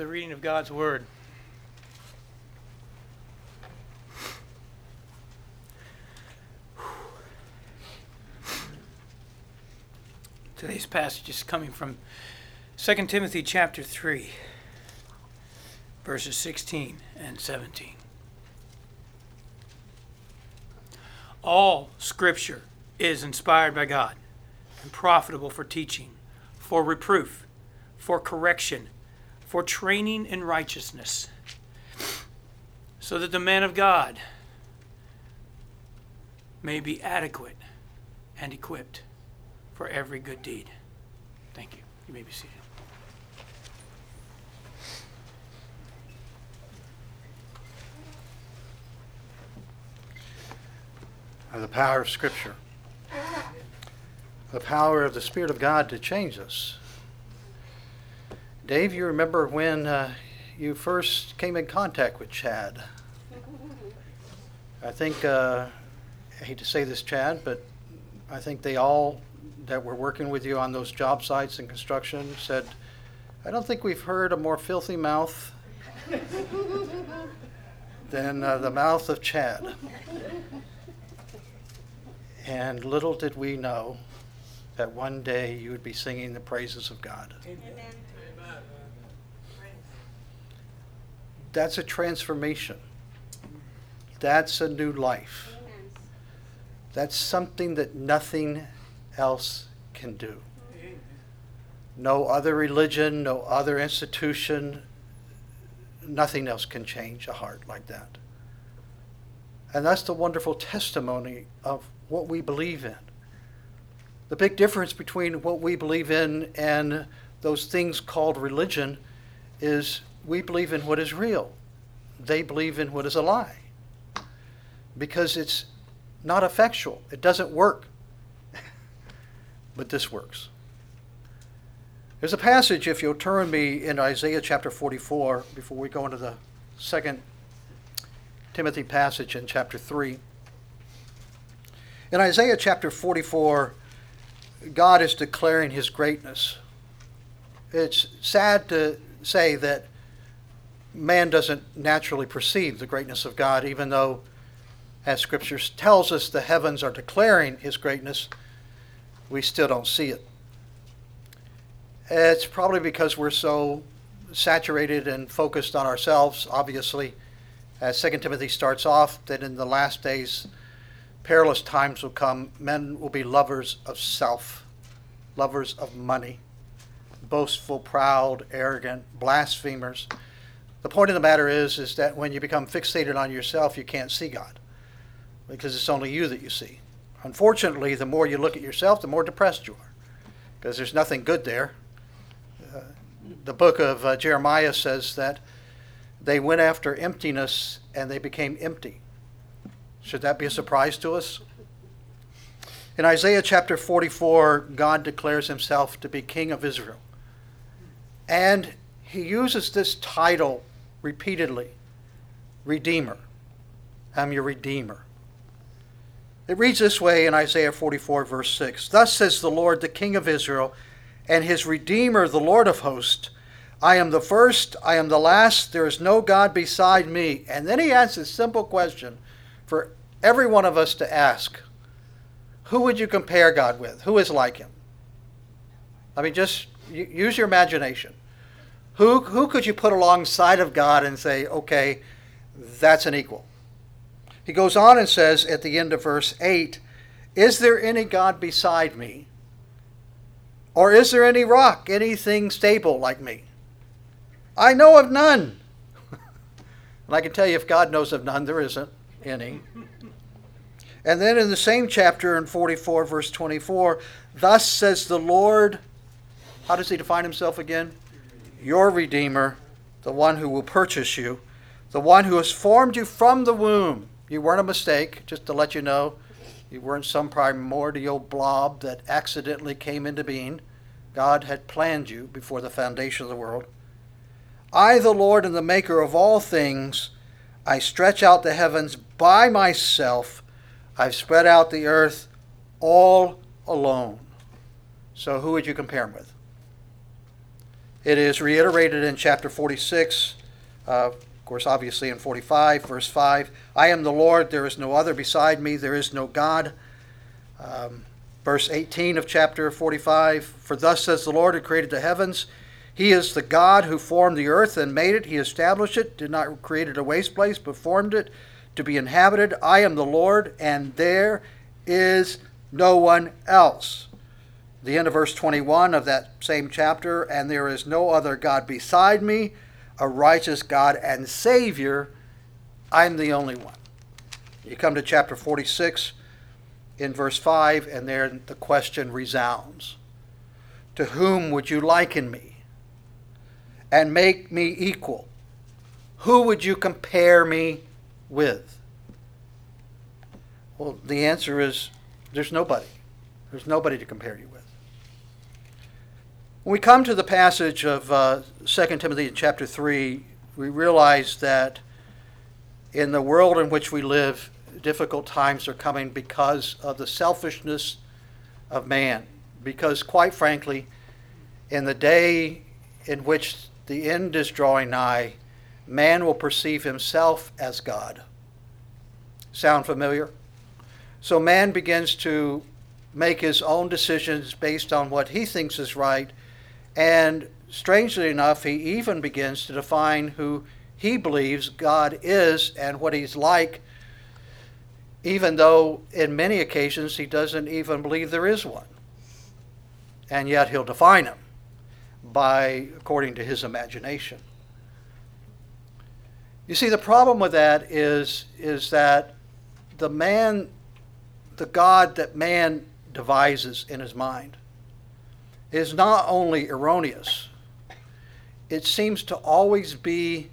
the reading of God's Word. Today's passage is coming from 2 Timothy chapter 3, verses 16 and 17. All Scripture is inspired by God and profitable for teaching, for reproof, for correction, for training in righteousness, so that the man of God may be adequate and equipped for every good deed. Thank you. You may be seated. The power of Scripture. The power of the Spirit of God to change us. Dave, you remember when you first came in contact with Chad? I think, I hate to say this, Chad, but I think they all that were working with you on those job sites and construction said, I don't think we've heard a more filthy mouth than the mouth of Chad. And little did we know that one day you would be singing the praises of God. Amen. That's a transformation. That's a new life. Amen. That's something that nothing else can do. Amen. No other religion, no other institution, nothing else can change a heart like that. And that's the wonderful testimony of what we believe in. The big difference between what we believe in and those things called religion is we believe in what is real. They believe in what is a lie. Because it's not effectual. It doesn't work. But this works. There's a passage, if you'll turn me in Isaiah chapter 44, before we go into the 2 Timothy passage in chapter 3. In Isaiah chapter 44, God is declaring his greatness. It's sad to say that man doesn't naturally perceive the greatness of God, even though, as Scripture tells us, the heavens are declaring his greatness, we still don't see it. It's probably because we're so saturated and focused on ourselves, obviously, as 2 Timothy starts off, that in the last days, perilous times will come. Men will be lovers of self, lovers of money, boastful, proud, arrogant, blasphemers. The point of the matter is that when you become fixated on yourself, you can't see God, because it's only you that you see. Unfortunately, the more you look at yourself, the more depressed you are, because there's nothing good there. The book of Jeremiah says that they went after emptiness and they became empty. Should that be a surprise to us? In Isaiah chapter 44, God declares himself to be King of Israel. And he uses this title repeatedly, Redeemer. I'm your Redeemer. It reads this way in Isaiah 44, verse 6. Thus says the Lord, the King of Israel, and his Redeemer, the Lord of hosts, I am the first, I am the last, there is no God beside me. And then he asks a simple question for every one of us to ask. Who would you compare God with? Who is like him? I mean, just use your imagination. Who could you put alongside of God and say, okay, that's an equal? He goes on and says at the end of verse 8, is there any God beside me? Or is there any rock, anything stable like me? I know of none. And I can tell you, if God knows of none, there isn't any. And then in the same chapter in 44, verse 24, thus says the Lord, how does he define himself again? Your Redeemer, the one who will purchase you, the one who has formed you from the womb. You weren't a mistake, just to let you know. You weren't some primordial blob that accidentally came into being. God had planned you before the foundation of the world. I, the Lord, and the maker of all things, I stretch out the heavens by myself. I've spread out the earth all alone. So who would you compare him with? It is reiterated in chapter 46, of course, obviously in 45, verse 5. I am the Lord, there is no other beside me, there is no God. Verse 18 of chapter 45, for thus says the Lord who created the heavens, He is the God who formed the earth and made it. He established it, did not create it a waste place, but formed it to be inhabited. I am the Lord, and there is no one else. The end of verse 21 of that same chapter, and there is no other God beside me, a righteous God and Savior. I'm the only one. You come to chapter 46 in verse 5, and there the question resounds. To whom would you liken me and make me equal? Who would you compare me with? Well, the answer is there's nobody. There's nobody to compare you with. When we come to the passage of 2 Timothy chapter 3, we realize that in the world in which we live, difficult times are coming because of the selfishness of man. Because, quite frankly, in the day in which the end is drawing nigh, man will perceive himself as God. Sound familiar? So man begins to make his own decisions based on what he thinks is right, and strangely enough, he even begins to define who he believes God is and what he's like, even though in many occasions he doesn't even believe there is one. And yet he'll define him according to his imagination. You see, the problem with that is that the God that man devises in his mind is not only erroneous, it seems to always be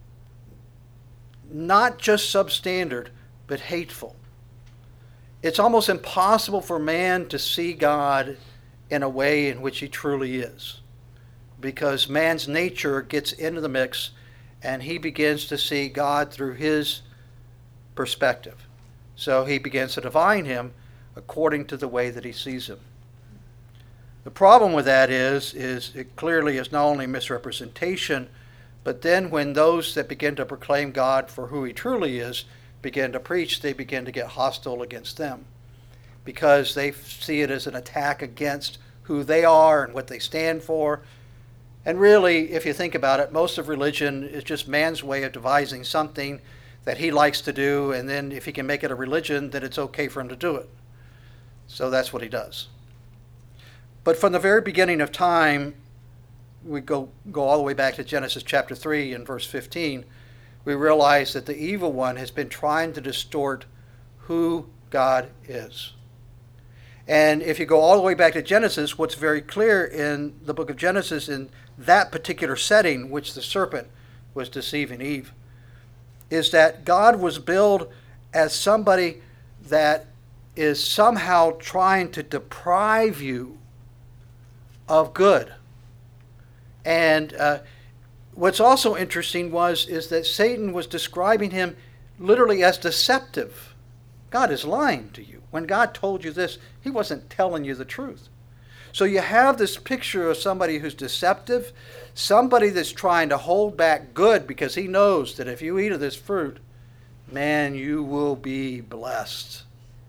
not just substandard, but hateful. It's almost impossible for man to see God in a way in which he truly is, because man's nature gets into the mix and he begins to see God through his perspective. So he begins to define him according to the way that he sees him. The problem with that is it clearly is not only misrepresentation, but then when those that begin to proclaim God for who he truly is begin to preach, they begin to get hostile against them because they see it as an attack against who they are and what they stand for. And really, if you think about it, most of religion is just man's way of devising something that he likes to do, and then if he can make it a religion, then it's okay for him to do it. So that's what he does. But from the very beginning of time, we go all the way back to Genesis chapter 3 and verse 15, we realize that the evil one has been trying to distort who God is. And if you go all the way back to Genesis, what's very clear in the book of Genesis, in that particular setting which the serpent was deceiving Eve, is that God was billed as somebody that is somehow trying to deprive you of good. And what's also interesting is that Satan was describing him literally as deceptive. God is lying to you. When God told you this, he wasn't telling you the truth. So you have this picture of somebody who's deceptive, somebody that's trying to hold back good because he knows that if you eat of this fruit, man, you will be blessed.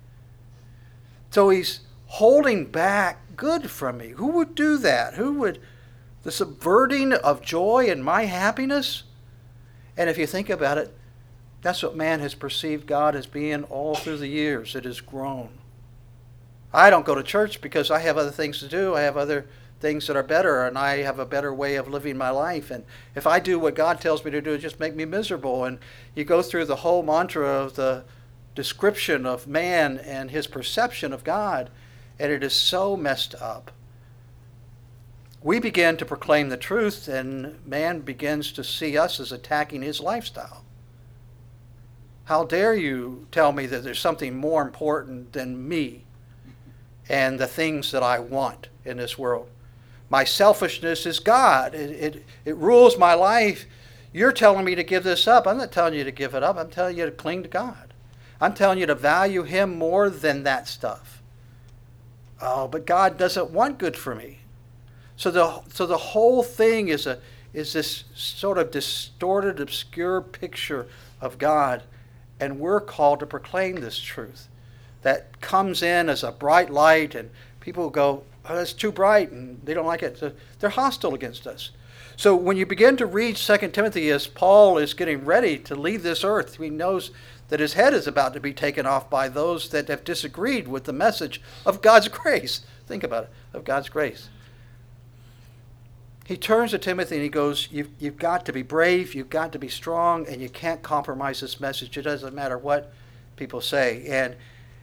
So he's holding back good from me. Who would do that? The subverting of joy and my happiness? And if you think about it, that's what man has perceived God as being all through the years. It has grown. I don't go to church because I have other things to do. I have other things that are better, and I have a better way of living my life. And if I do what God tells me to do, it just make me miserable. And you go through the whole mantra of the description of man and his perception of God, and it is so messed up. We begin to proclaim the truth, and man begins to see us as attacking his lifestyle. How dare you tell me that there's something more important than me and the things that I want in this world? My selfishness is God. It rules my life. You're telling me to give this up. I'm not telling you to give it up. I'm telling you to cling to God. I'm telling you to value him more than that stuff. Oh, but God doesn't want good for me. So the whole thing is this sort of distorted, obscure picture of God, and we're called to proclaim this truth that comes in as a bright light, and people go, "Oh, that's too bright," and they don't like it. So they're hostile against us. So when you begin to read 2 Timothy as Paul is getting ready to leave this earth, he knows that his head is about to be taken off by those that have disagreed with the message of God's grace. Think about it, of God's grace. He turns to Timothy and he goes, you've got to be brave, you've got to be strong, and you can't compromise this message. It doesn't matter what people say. And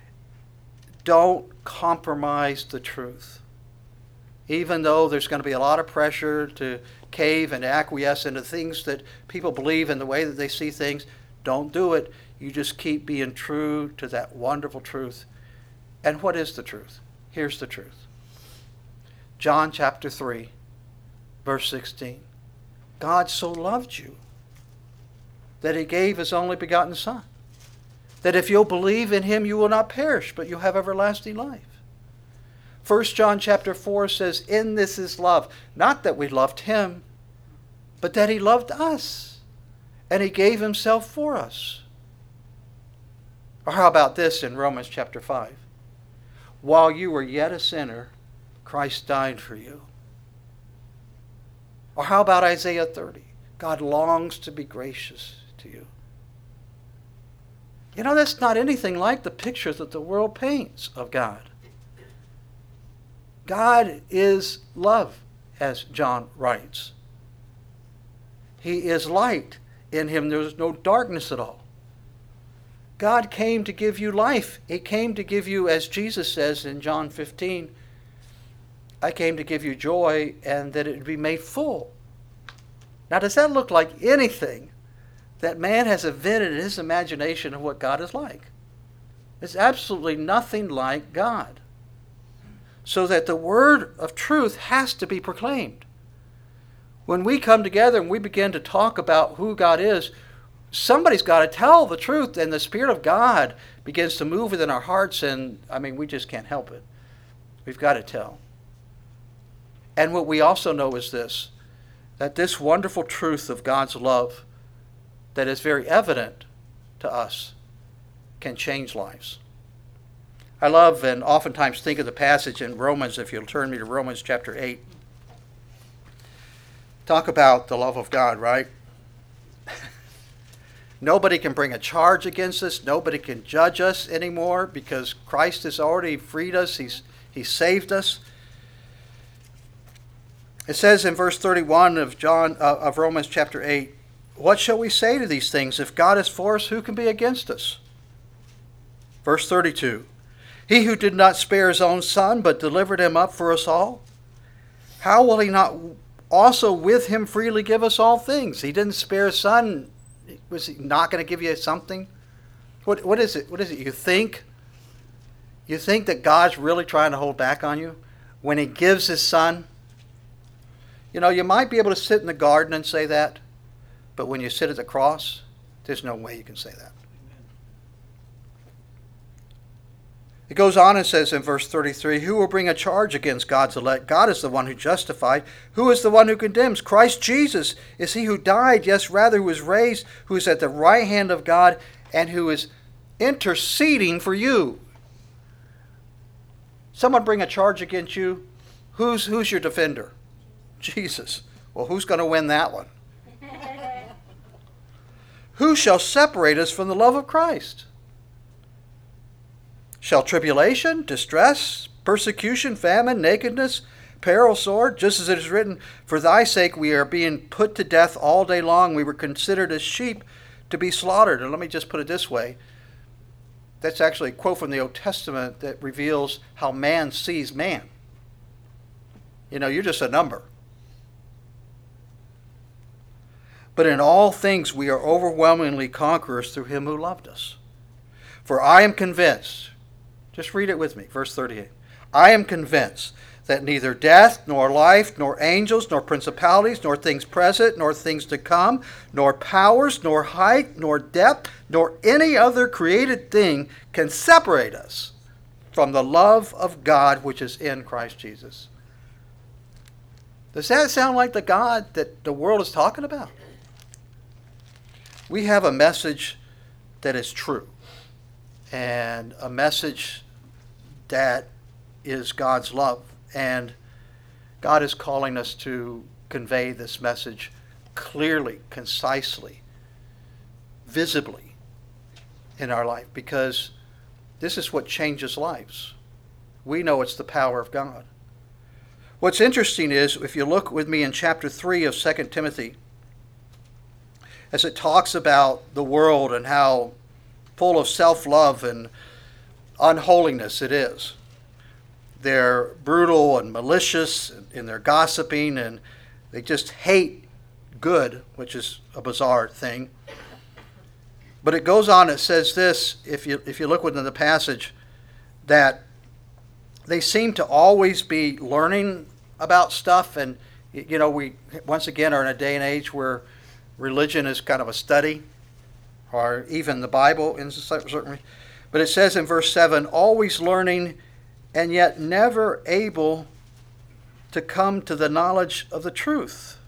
don't compromise the truth. Even though there's going to be a lot of pressure to cave and acquiesce into things that people believe in the way that they see things, don't do it. You just keep being true to that wonderful truth. And what is the truth? Here's the truth. John chapter 3, verse 16. God so loved you that he gave his only begotten Son, that if you'll believe in him, you will not perish, but you'll have everlasting life. 1 John chapter 4 says, in this is love, not that we loved him, but that he loved us, and he gave himself for us. Or how about this in Romans chapter 5? While you were yet a sinner, Christ died for you. Or how about Isaiah 30? God longs to be gracious to you. You know, that's not anything like the picture that the world paints of God. God is love, as John writes. He is light. In him there is no darkness at all. God came to give you life. He came to give you, as Jesus says in John 15, I came to give you joy and that it would be made full. Now, does that look like anything that man has invented in his imagination of what God is like? It's absolutely nothing like God. So that the word of truth has to be proclaimed. When we come together and we begin to talk about who God is, somebody's got to tell the truth, and the Spirit of God begins to move within our hearts, and we just can't help it. We've got to tell. And what we also know is this, that this wonderful truth of God's love that is very evident to us can change lives. I love and oftentimes think of the passage in Romans, if you'll turn me to Romans chapter 8. Talk about the love of God, right? Nobody can bring a charge against us. Nobody can judge us anymore because Christ has already freed us. He's saved us. It says in verse 31 of Romans chapter 8, what shall we say to these things? If God is for us, who can be against us? Verse 32, he who did not spare his own Son, but delivered him up for us all, how will he not also with him freely give us all things? He didn't spare his Son. Was he not going to give you something? What is it? What is it? You think that God's really trying to hold back on you when he gives his Son? You know, you might be able to sit in the garden and say that, but when you sit at the cross, there's no way you can say that. It goes on and says in verse 33, who will bring a charge against God's elect? God is the one who justified. Who is the one who condemns? Christ Jesus is he who died, yes, rather who was raised, who is at the right hand of God, and who is interceding for you. Someone bring a charge against you. Who's your defender? Jesus. Well, who's going to win that one? Who shall separate us from the love of Christ? Shall tribulation, distress, persecution, famine, nakedness, peril, sword? Just as it is written, for thy sake we are being put to death all day long. We were considered as sheep to be slaughtered. And let me just put it this way. That's actually a quote from the Old Testament that reveals how man sees man. You know, you're just a number. But in all things we are overwhelmingly conquerors through him who loved us. For I am convinced, just read it with me, verse 38. I am convinced that neither death, nor life, nor angels, nor principalities, nor things present, nor things to come, nor powers, nor height, nor depth, nor any other created thing can separate us from the love of God which is in Christ Jesus. Does that sound like the God that the world is talking about? We have a message that is true, and a message that is God's love. And God is calling us to convey this message clearly, concisely, visibly in our life, because this is what changes lives. We know it's the power of God. What's interesting is, if you look with me in chapter 3 of 2 Timothy, as it talks about the world and how full of self-love and unholiness it is. They're brutal and malicious in their gossiping, and they just hate good, which is a bizarre thing. But it goes on, it says this, if you look within the passage, that they seem to always be learning about stuff. And, we once again are in a day and age where religion is kind of a study, or even the Bible in certain way. But it says in verse 7, always learning and yet never able to come to the knowledge of the truth.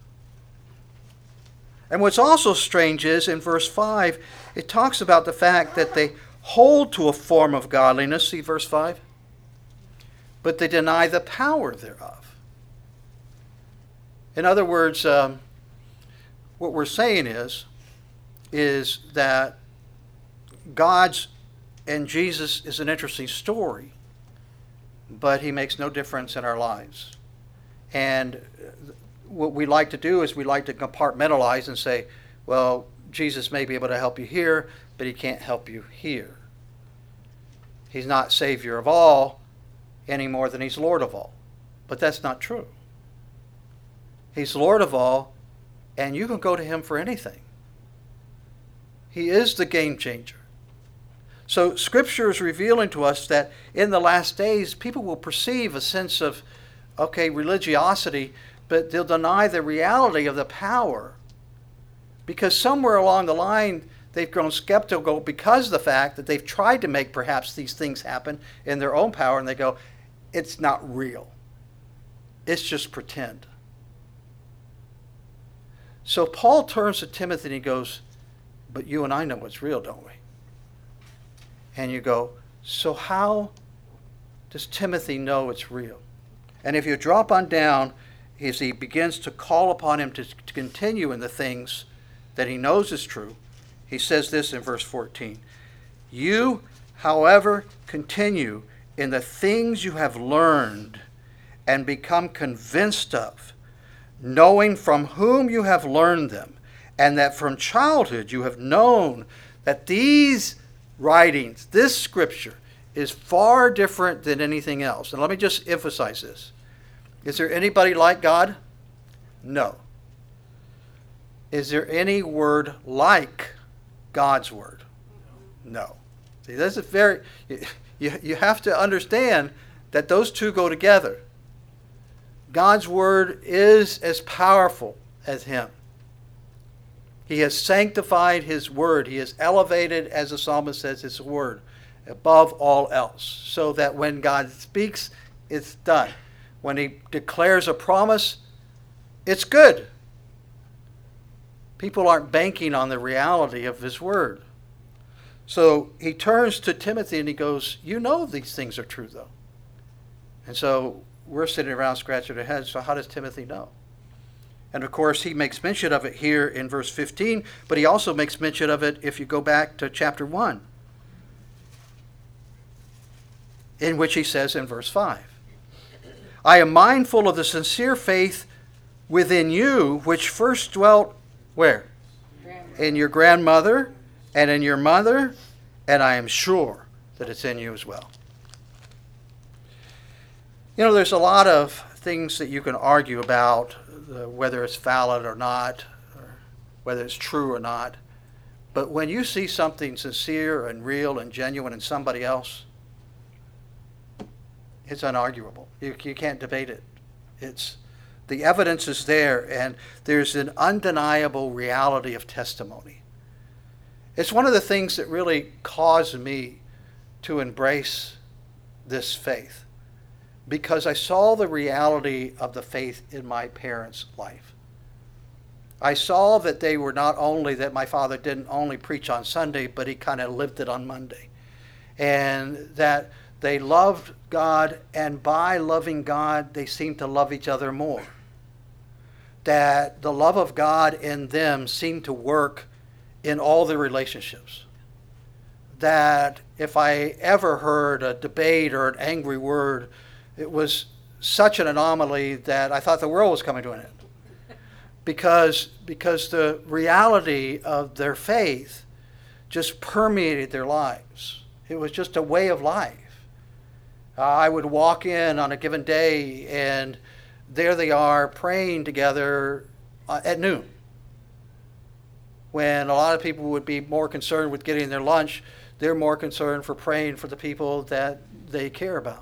And what's also strange is in verse 5, it talks about the fact that they hold to a form of godliness, see verse 5, but they deny the power thereof. In other words, what we're saying is that God's and Jesus is an interesting story, but he makes no difference in our lives. And what we like to do is we like to compartmentalize and say, well, Jesus may be able to help you here, but he can't help you here. He's not Savior of all any more than he's Lord of all. But that's not true. He's Lord of all, and you can go to him for anything. He is the game changer. So Scripture is revealing to us that in the last days, people will perceive a sense of, religiosity, but they'll deny the reality of the power. Because somewhere along the line, they've grown skeptical because of the fact that they've tried to make perhaps these things happen in their own power, and they go, it's not real. It's just pretend. So Paul turns to Timothy and he goes, but you and I know what's real, don't we? And you go, so how does Timothy know it's real? And if you drop on down, as he begins to call upon him to continue in the things that he knows is true, he says this in verse 14. You, however, continue in the things you have learned and become convinced of, knowing from whom you have learned them, and that from childhood you have known that these writings, this Scripture, is far different than anything else. And let me just emphasize this. Is there anybody like God? No. Is there any word like God's word? No. See, this is very, you have to understand that those two go together. God's word is as powerful as him. He has sanctified his word. He has elevated, as the psalmist says, his word above all else, so that when God speaks, it's done. When he declares a promise, it's good. People aren't banking on the reality of his word. So he turns to Timothy and he goes, you know these things are true, though. And so we're sitting around scratching our heads, so how does Timothy know? And of course, he makes mention of it here in verse 15, but he also makes mention of it if you go back to chapter 1, in which he says in verse 5, I am mindful of the sincere faith within you, which first dwelt where? In your grandmother and in your mother, and I am sure that it's in you as well. There's a lot of things that you can argue about, whether it's valid or not, or whether it's true or not. But when you see something sincere and real and genuine in somebody else, it's unarguable. You can't debate it. The evidence is there, and there's an undeniable reality of testimony. It's one of the things that really caused me to embrace this faith. because I saw the reality of the faith in my parents' life. I saw that they were not only, that my father didn't only preach on Sunday, but he kind of lived it on Monday. And that they loved God, and by loving God, they seemed to love each other more. That the love of God in them seemed to work in all their relationships. That if I ever heard a debate or an angry word, it was such an anomaly that I thought the world was coming to an end. Because the reality of their faith just permeated their lives. It was just a way of life. I would walk in on a given day, and there they are praying together at noon. When a lot of people would be more concerned with getting their lunch, they're more concerned for praying for the people that they care about.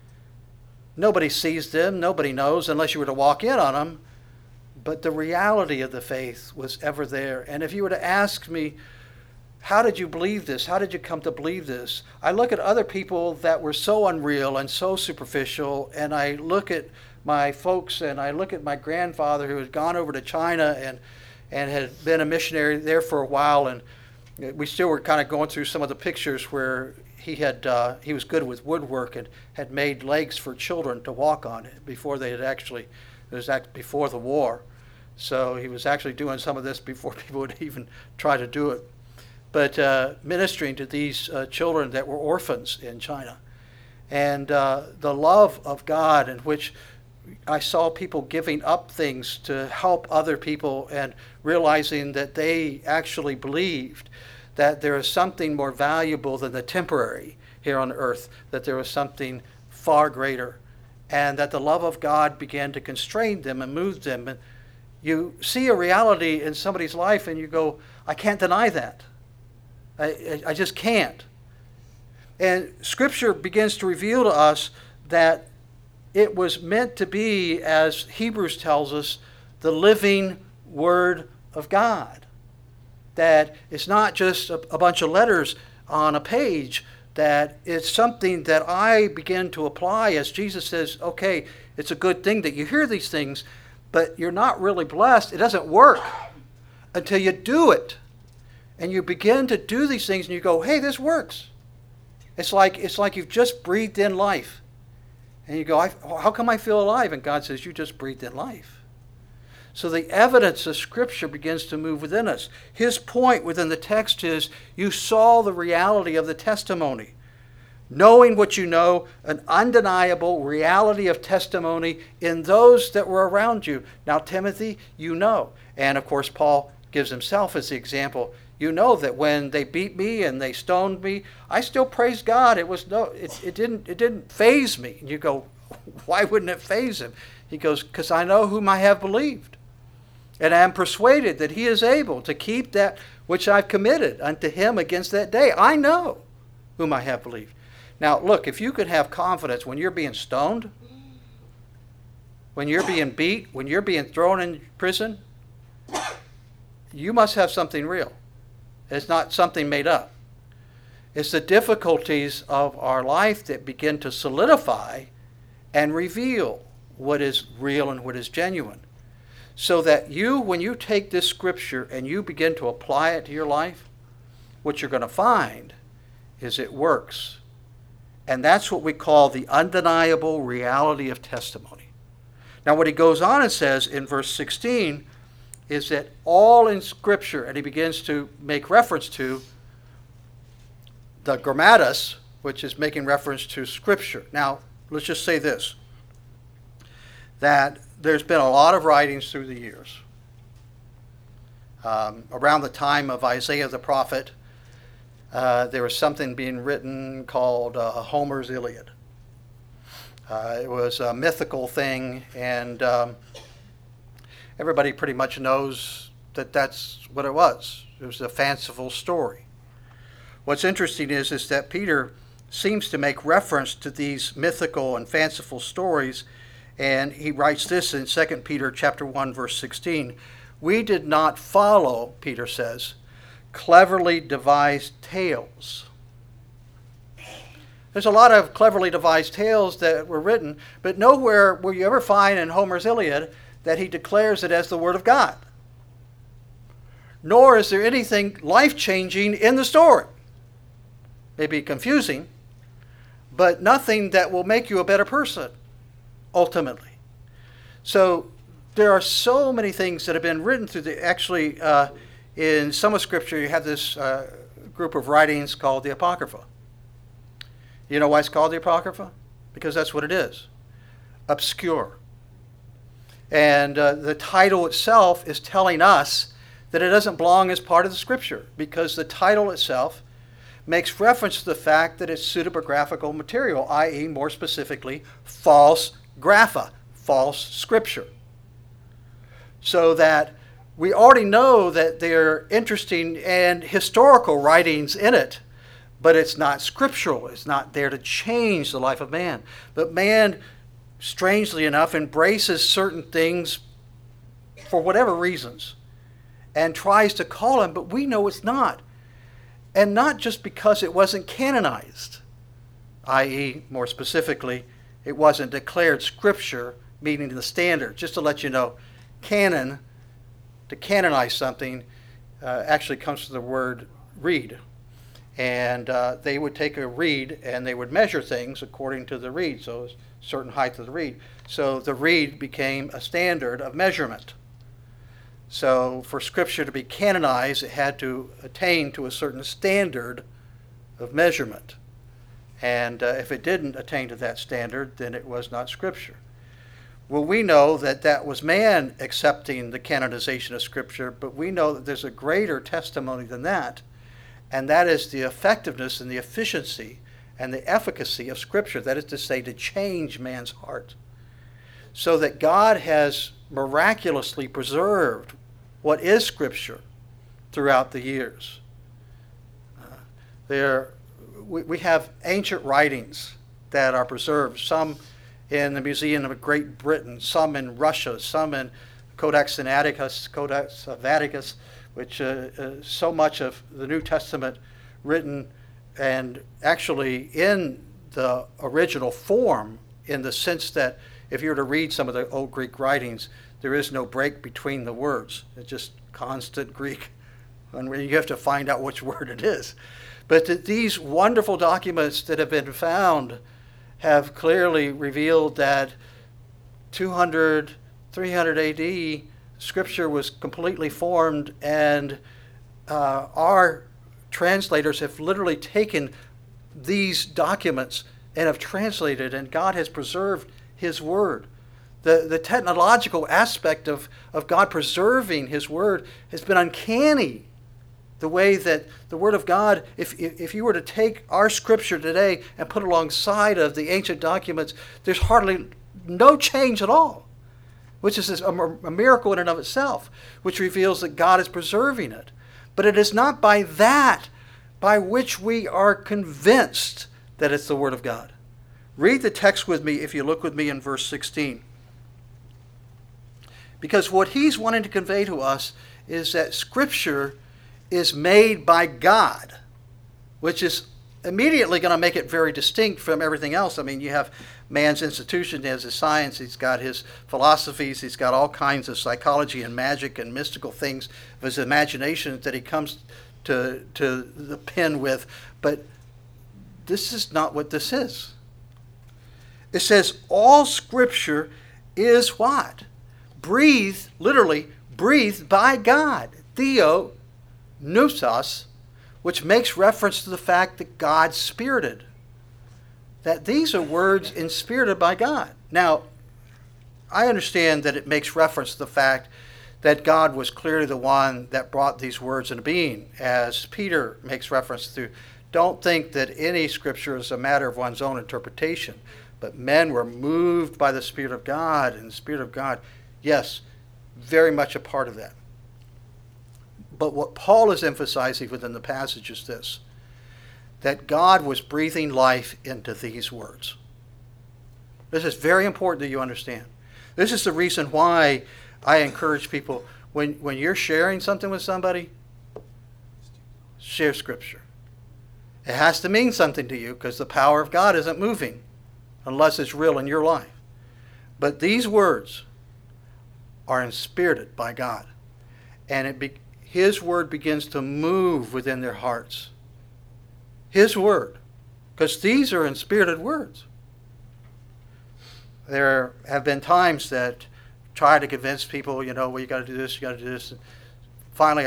Nobody sees them, nobody knows unless you were to walk in on them, but the reality of the faith was ever there. And if you were to ask me, how did you believe this? How did you come to believe this? I look at other people that were so unreal and so superficial, and I look at my folks, and I look at my grandfather who had gone over to China and had been a missionary there for a while, and we still were kind of going through some of the pictures where he was good with woodwork and had made legs for children to walk on before they had actually, it was before the war. So he was actually doing some of this before people would even try to do it. But ministering to these children that were orphans in China. And the love of God, in which I saw people giving up things to help other people and realizing that they actually believed that there is something more valuable than the temporary here on earth, that there was something far greater, and that the love of God began to constrain them and move them. And you see a reality in somebody's life and you go, I can't deny that. I just can't. And Scripture begins to reveal to us that it was meant to be, as Hebrews tells us, the living Word of God. That it's not just a bunch of letters on a page, that it's something that I begin to apply as Jesus says, okay, it's a good thing that you hear these things, but you're not really blessed. It doesn't work until you do it. And you begin to do these things and you go, hey, this works. It's like you've just breathed in life. And you go, how come I feel alive? And God says, you just breathed in life. So the evidence of Scripture begins to move within us. His point within the text is, you saw the reality of the testimony. Knowing what you know, an undeniable reality of testimony in those that were around you. Now, Timothy, you know. And of course, Paul gives himself as the example. You know that when they beat me and they stoned me, I still praised God. It didn't faze me. And you go, why wouldn't it faze him? He goes, because I know whom I have believed. And I am persuaded that he is able to keep that which I've committed unto him against that day. I know whom I have believed. Now, look, if you could have confidence when you're being stoned, when you're being beat, when you're being thrown in prison, you must have something real. It's not something made up. It's the difficulties of our life that begin to solidify and reveal what is real and what is genuine. So that you, when you take this Scripture and you begin to apply it to your life, what you're going to find is it works. And that's what we call the undeniable reality of testimony. Now, what he goes on and says in verse 16 is that all in Scripture, and he begins to make reference to the grammatis, which is making reference to Scripture. Now, let's just say this, that there's been a lot of writings through the years. Around the time of Isaiah the prophet, there was something being written called Homer's Iliad. It was a mythical thing, and everybody pretty much knows that that's what it was. It was a fanciful story. What's interesting is that Peter seems to make reference to these mythical and fanciful stories, and he writes this in 2 Peter chapter 1, verse 16. We did not follow, Peter says, cleverly devised tales. There's a lot of cleverly devised tales that were written, but nowhere will you ever find in Homer's Iliad that he declares it as the Word of God. Nor is there anything life-changing in the story. Maybe confusing, but nothing that will make you a better person, ultimately. So there are so many things that have been written through in some of Scripture, you have this group of writings called the Apocrypha. You know why it's called the Apocrypha? Because that's what it is. Obscure. And the title itself is telling us that it doesn't belong as part of the Scripture, because the title itself makes reference to the fact that it's pseudepigraphical material, i.e., more specifically, false grapha, false Scripture. So that we already know that there are interesting and historical writings in it, but it's not scriptural. It's not there to change the life of man. But man, strangely enough, embraces certain things for whatever reasons and tries to call them, but we know it's not. And not just because it wasn't canonized, i.e., more specifically, it wasn't declared scripture, meaning the standard. Just to let you know, canon, to canonize something, actually comes from the word reed. And they would take a reed and they would measure things according to the reed, so a certain height of the reed. So the reed became a standard of measurement. So for Scripture to be canonized, it had to attain to a certain standard of measurement. And if it didn't attain to that standard, then it was not Scripture. Well, we know that that was man accepting the canonization of Scripture, but we know that there's a greater testimony than that, and that is the effectiveness and the efficiency and the efficacy of Scripture, that is to say, to change man's heart. So that God has miraculously preserved what is Scripture throughout the years. We have ancient writings that are preserved, some in the Museum of Great Britain, some in Russia, some in Codex Vaticanus, which so much of the New Testament written and actually in the original form, in the sense that if you were to read some of the old Greek writings, there is no break between the words. It's just constant Greek. And you have to find out which word it is. But these wonderful documents that have been found have clearly revealed that 200, 300 AD, Scripture was completely formed, and our translators have literally taken these documents and have translated, and God has preserved His Word. The technological aspect of God preserving His Word has been uncanny. The way that the Word of God, if you were to take our Scripture today and put it alongside of the ancient documents, there's hardly no change at all, which is a miracle in and of itself, which reveals that God is preserving it. But it is not by that by which we are convinced that it's the Word of God. Read the text with me if you look with me in verse 16. Because what he's wanting to convey to us is that Scripture is made by God, which is immediately going to make it very distinct from everything else. I mean, you have man's institution, he has his science, he's got his philosophies, he's got all kinds of psychology and magic and mystical things of his imagination that he comes to the pen with. But this is not what this is. It says all Scripture is what? Breathed, literally, breathed by God. Theo Pneustos, which makes reference to the fact that God spirited. That these are words inspirited by God. Now, I understand that it makes reference to the fact that God was clearly the one that brought these words into being, as Peter makes reference to. Don't think that any Scripture is a matter of one's own interpretation, but men were moved by the Spirit of God, and the Spirit of God, yes, very much a part of that. But what Paul is emphasizing within the passage is this, that God was breathing life into these words. This is very important that you understand. This is the reason why I encourage people, when you're sharing something with somebody, share Scripture. It has to mean something to you because the power of God isn't moving unless it's real in your life. But these words are inspired by God. And His word begins to move within their hearts. His word. Because these are inspirited words. There have been times that try to convince people, well, you got to do this, you got to do this. And finally,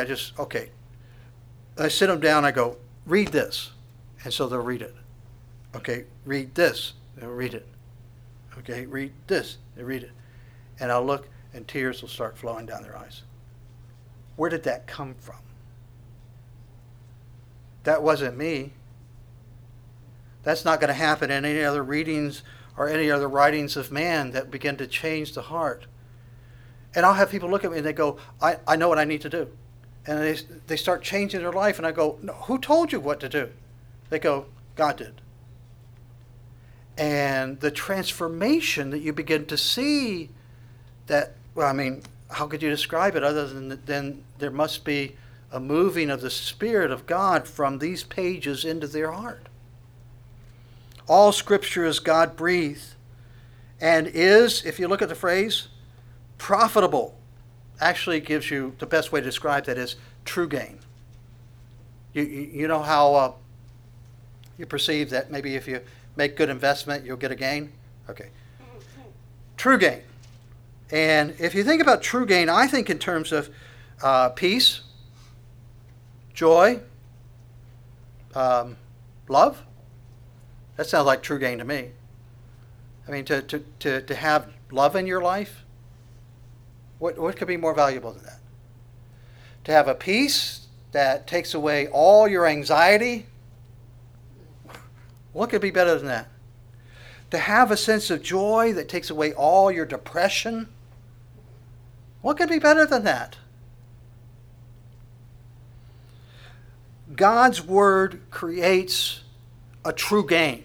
I sit them down, I go, read this. And so they'll read it. Okay, read this, they'll read it. Okay, read this, they read it. And I'll look, and tears will start flowing down their eyes. Where did that come from? That wasn't me. That's not going to happen in any other readings or any other writings of man that begin to change the heart. And I'll have people look at me and they go, I know what I need to do. And they start changing their life. And I go, no, who told you what to do? They go, God did. And the transformation that you begin to see that, how could you describe it other than there must be a moving of the Spirit of God from these pages into their heart. All Scripture is God-breathed and is, if you look at the phrase, profitable. Actually gives you, the best way to describe that is true gain. You know how you perceive that maybe if you make good investment, you'll get a gain? Okay. True gain. And if you think about true gain, I think in terms of peace, joy, love. That sounds like true gain to me. To have love in your life, what could be more valuable than that? To have a peace that takes away all your anxiety, what could be better than that? To have a sense of joy that takes away all your depression, what could be better than that? God's Word creates a true gain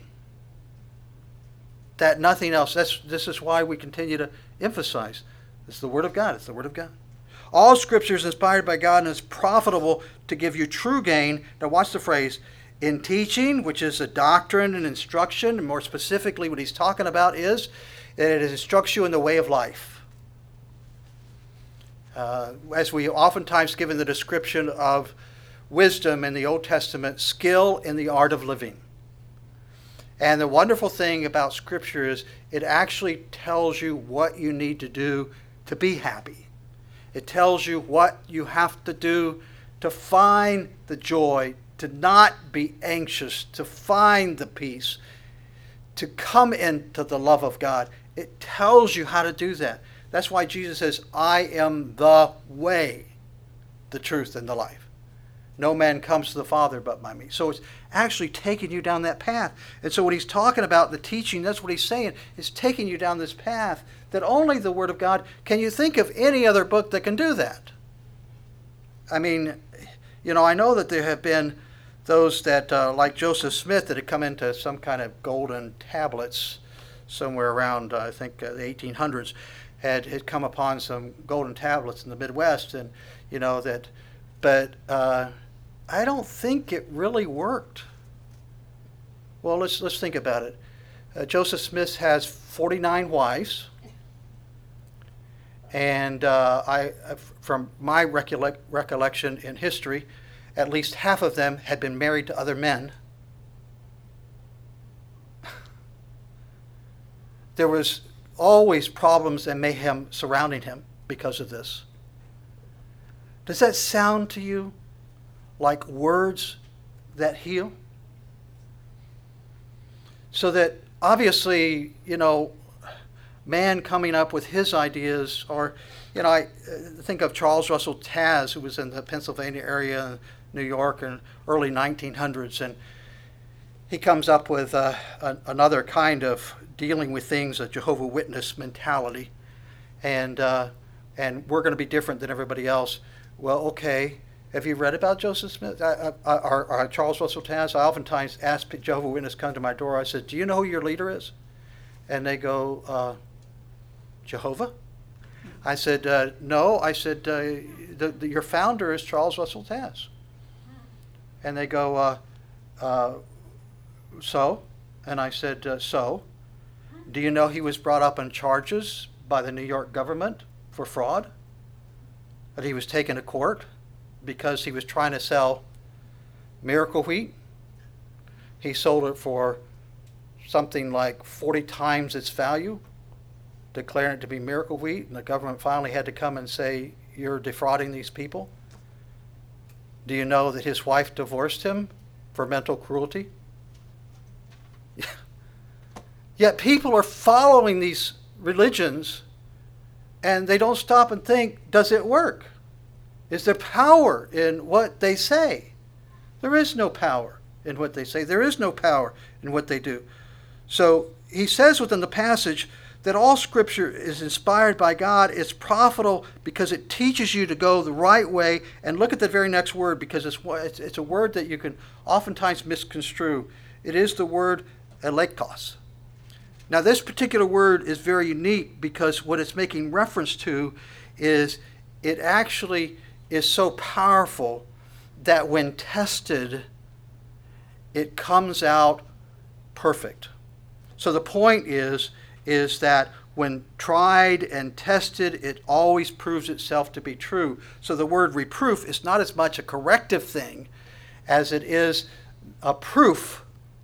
that nothing else. This is why we continue to emphasize. It's the Word of God. It's the Word of God. All Scripture is inspired by God and is profitable to give you true gain. Now watch the phrase, in teaching, which is a doctrine and instruction, and more specifically what he's talking about is that it instructs you in the way of life. As we oftentimes give in the description of wisdom in the Old Testament, skill in the art of living. And the wonderful thing about Scripture is it actually tells you what you need to do to be happy. It tells you what you have to do to find the joy, to not be anxious, to find the peace, to come into the love of God. It tells you how to do that. That's why Jesus says, I am the way, the truth, and the life. No man comes to the Father but by me. So it's actually taking you down that path. And so when he's talking about the teaching, that's what he's saying. It's taking you down this path that only the Word of God. Can you think of any other book that can do that? I know that there have been those that, like Joseph Smith, that had come into some kind of golden tablets somewhere around, I think, the 1800s, had come upon some golden tablets in the Midwest, and but I don't think it really worked. Well, let's think about it. Joseph Smith has 49 wives, and from my recollection in history, at least half of them had been married to other men. There was always problems and mayhem surrounding him because of this. Does that sound to you like words that heal? So that obviously, man coming up with his ideas, or, I think of Charles Russell Taz, who was in the Pennsylvania area, New York, in early 1900s, and he comes up with another kind of dealing with things, a Jehovah's Witness mentality, and we're going to be different than everybody else. Well, okay. Have you read about Joseph Smith or Charles Russell Taz? I oftentimes ask Jehovah's Witnesses come to my door. I said, "Do you know who your leader is?" And they go, "Jehovah." I said, "No." I said, "Your founder is Charles Russell Taz." And they go, So? And I said, so? Do you know he was brought up on charges by the New York government for fraud? That he was taken to court because he was trying to sell Miracle Wheat? He sold it for something like 40 times its value, declaring it to be Miracle Wheat, and the government finally had to come and say, you're defrauding these people? Do you know that his wife divorced him for mental cruelty? Yet people are following these religions and they don't stop and think, does it work? Is there power in what they say? There is no power in what they say. There is no power in what they do. So he says within the passage that all Scripture is inspired by God. It's profitable because it teaches you to go the right way. And look at the very next word, because it's a word that you can oftentimes misconstrue. It is the word elekos. Now, this particular word is very unique because what it's making reference to is it actually is so powerful that when tested, it comes out perfect. So the point is that when tried and tested, it always proves itself to be true. So the word reproof is not as much a corrective thing as it is a proof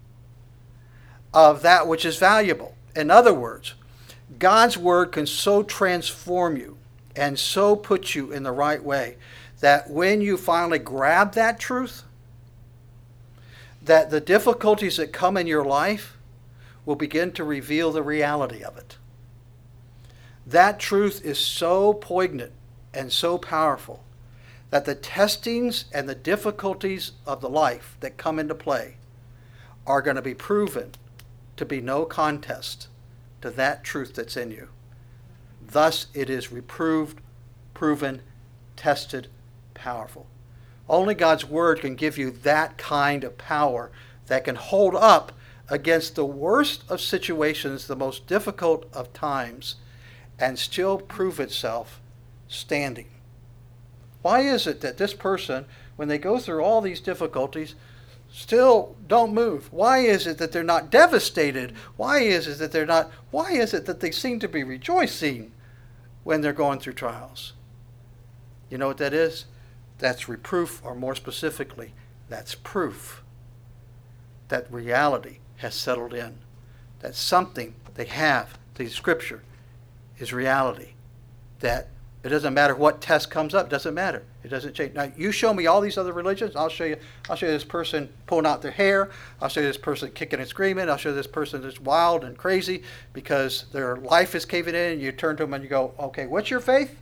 of that which is valuable. In other words, God's word can so transform you and so put you in the right way that when you finally grab that truth, that the difficulties that come in your life will begin to reveal the reality of it. That truth is so poignant and so powerful that the testings and the difficulties of the life that come into play are going to be proven to be no contest to that truth that's in you. Thus it is reproved, proven, tested, powerful. Only God's word can give you that kind of power that can hold up against the worst of situations, the most difficult of times, and still prove itself standing. Why is it that this person, when they go through all these difficulties, still don't move? Why is it that they're not devastated? Why is it that they seem to be rejoicing when they're going through trials? You know what that is? That's reproof, or more specifically, that's proof that reality has settled in. That something they have, the Scripture, is reality. That it doesn't matter what test comes up, it doesn't matter. It doesn't change. Now, you show me all these other religions, I'll show you this person pulling out their hair, I'll show you this person kicking and screaming, I'll show you this person that's wild and crazy because their life is caving in, and you turn to them and you go, okay, what's your faith?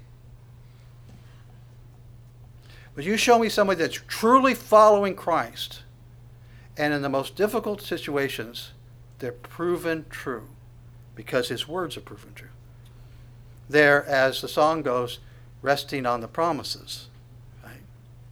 But you show me somebody that's truly following Christ, and in the most difficult situations, they're proven true because his words are proven true. They're, as the song goes, resting on the promises. Right?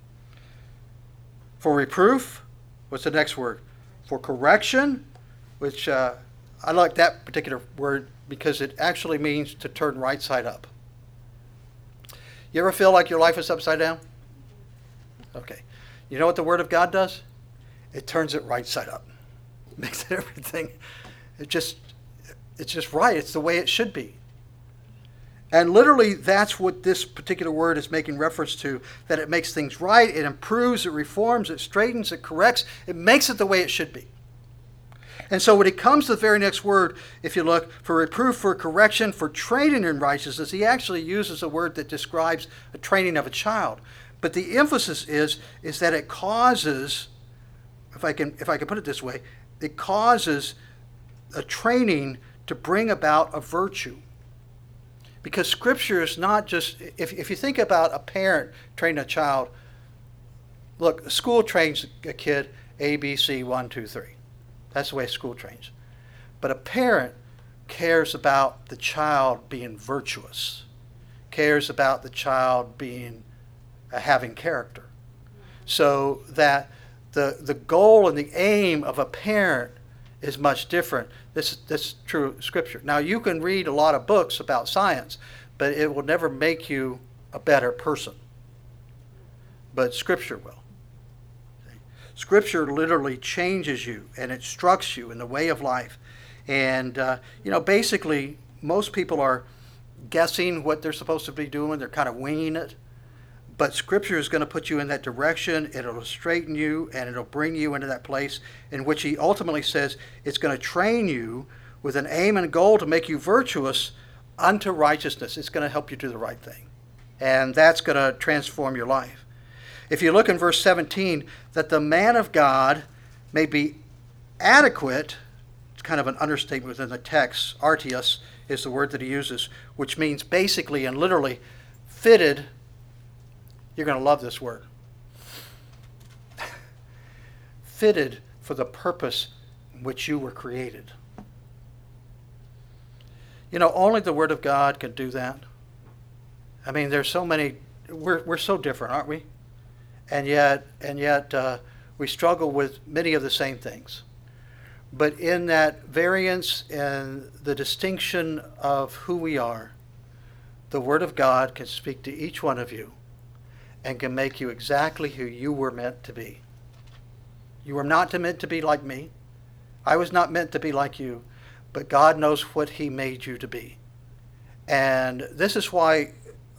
For reproof, what's the next word? For correction, which I like that particular word because it actually means to turn right side up. You ever feel like your life is upside down? Okay. You know what the Word of God does? It turns it right side up. It makes everything, it's just right. It's the way it should be. And literally, that's what this particular word is making reference to, that it makes things right, it improves, it reforms, it straightens, it corrects, it makes it the way it should be. And so when it comes to the very next word, if you look, for reproof, for correction, for training in righteousness, he actually uses a word that describes a training of a child. But the emphasis is that it causes, if I can put it this way, it causes a training to bring about a virtue. Because Scripture is not just, if you think about a parent training a child, look, school trains a kid A, B, C, 1, 2, 3. That's the way school trains. But a parent cares about the child being virtuous, cares about the child being having character. So that the goal and the aim of a parent is much different. This is true Scripture. Now, you can read a lot of books about science, but it will never make you a better person. But Scripture will. Scripture literally changes you and instructs you in the way of life. And, basically, most people are guessing what they're supposed to be doing. They're kind of winging it. But Scripture is going to put you in that direction. It'll straighten you, and it'll bring you into that place in which he ultimately says it's going to train you with an aim and goal to make you virtuous unto righteousness. It's going to help you do the right thing. And that's going to transform your life. If you look in verse 17, that the man of God may be adequate, it's kind of an understatement within the text. Artios is the word that he uses, which means basically and literally fitted. You're going to love this word. Fitted for the purpose in which you were created. Only the Word of God can do that. I mean, there's so many, we're so different, aren't we? And yet, we struggle with many of the same things. But in that variance and the distinction of who we are, the Word of God can speak to each one of you and can make you exactly who you were meant to be. You were not meant to be like me. I was not meant to be like you. But God knows what he made you to be. And this is why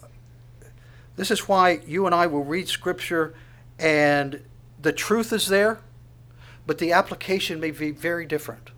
you and I will read Scripture and the truth is there, but the application may be very different.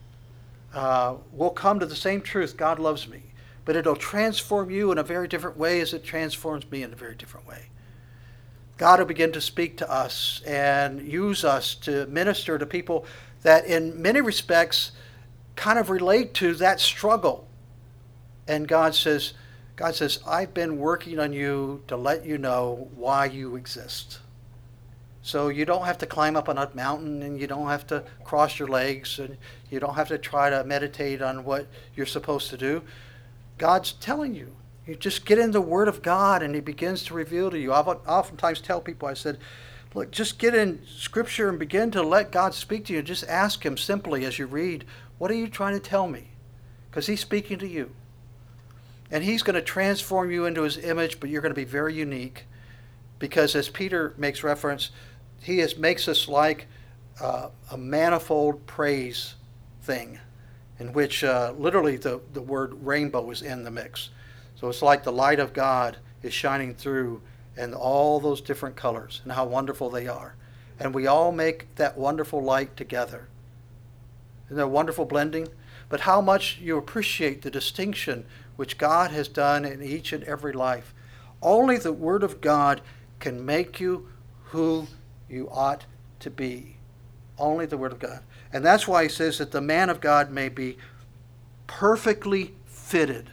We'll come to the same truth, God loves me, but it'll transform you in a very different way as it transforms me in a very different way. God will begin to speak to us and use us to minister to people that in many respects kind of relate to that struggle. And God says, I've been working on you to let you know why you exist. So you don't have to climb up on a mountain, and you don't have to cross your legs, and you don't have to try to meditate on what you're supposed to do. God's telling you. You just get in the Word of God, and he begins to reveal to you. I oftentimes tell people, I said, look, just get in Scripture and begin to let God speak to you. Just ask him simply as you read, what are you trying to tell me? Because he's speaking to you. And he's going to transform you into his image, but you're going to be very unique. Because as Peter makes reference, he makes us like a manifold praise thing, in which literally the word rainbow is in the mix. So it's like the light of God is shining through and all those different colors and how wonderful they are. And we all make that wonderful light together. Isn't that a wonderful blending? But how much you appreciate the distinction which God has done in each and every life. Only the Word of God can make you who you ought to be. Only the Word of God. And that's why he says that the man of God may be perfectly fitted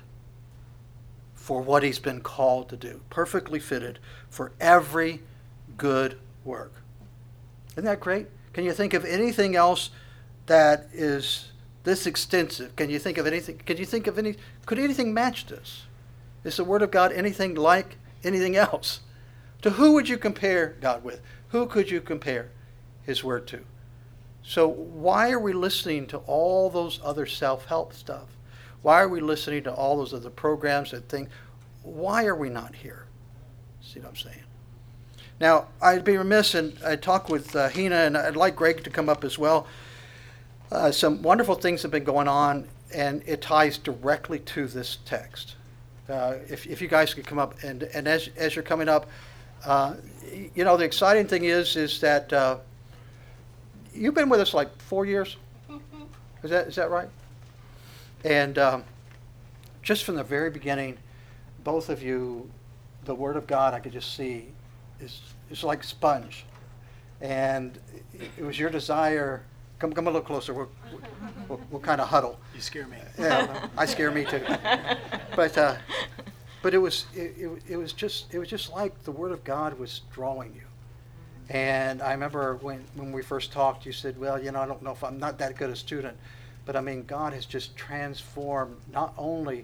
for what he's been called to do. Perfectly fitted for every good work. Isn't that great? Can you think of anything else that is this extensive? Can you think of anything? Could anything match this? Is the Word of God anything like anything else? To who would you compare God with? Who could you compare his Word to? So why are we listening to all those other self-help stuff? Why are we listening to all those other programs and things? Why are we not here? See what I'm saying? Now, I'd be remiss, and I talked with Hina, and I'd like Greg to come up as well. Some wonderful things have been going on, and it ties directly to this text. If you guys could come up, and as you're coming up, the exciting thing is that you've been with us like 4 years. Is that right? And just from the very beginning, both of you, the Word of God, I could just see is like sponge, and it was your desire. Come a little closer. We'll kind of huddle. You scare me. Yeah, I scare me too. But it was just like the Word of God was drawing you. And I remember when we first talked, you said, well, I don't know if I'm not that good a student, but I mean, God has just transformed not only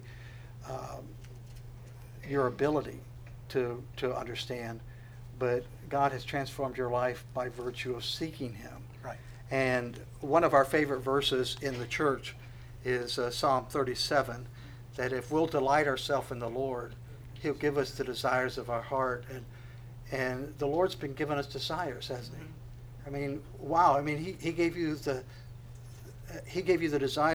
your ability to understand, but God has transformed your life by virtue of seeking him. Right. And one of our favorite verses in the church is Psalm 37, that if we'll delight ourselves in the Lord, he'll give us the desires of our heart. And the Lord's been giving us desires, hasn't he? I mean, wow. I mean, he gave you the design